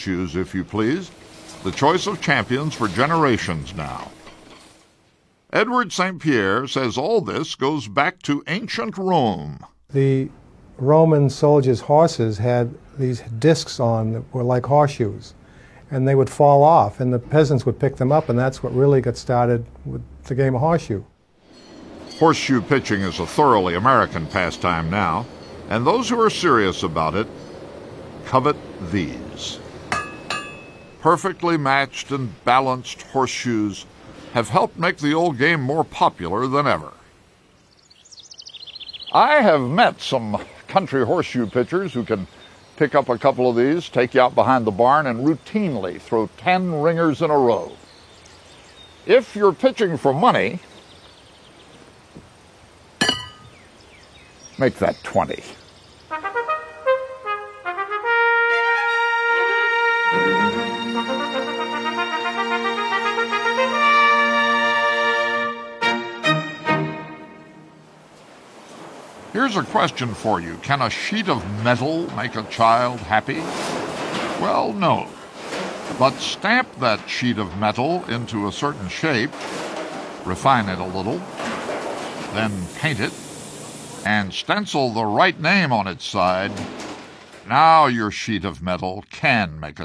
Choose, if you please, the choice of champions for generations now. Edward St. Pierre says all this goes back to ancient Rome. The Roman soldiers' horses had these discs on that were like horseshoes, and they would fall off, and the peasants would pick them up, and that's what really got started with the game of horseshoe. Horseshoe pitching is a thoroughly American pastime now, and those who are serious about it covet these. Perfectly matched and balanced horseshoes have helped make the old game more popular than ever. I have met some country horseshoe pitchers who can pick up a couple of these, take you out behind the barn, and routinely throw 10 ringers in a row. If you're pitching for money, make that 20. Here's a question for you. Can a sheet of metal make a child happy? Well, no. But stamp that sheet of metal into a certain shape, refine it a little, then paint it, and stencil the right name on its side. Now your sheet of metal can make a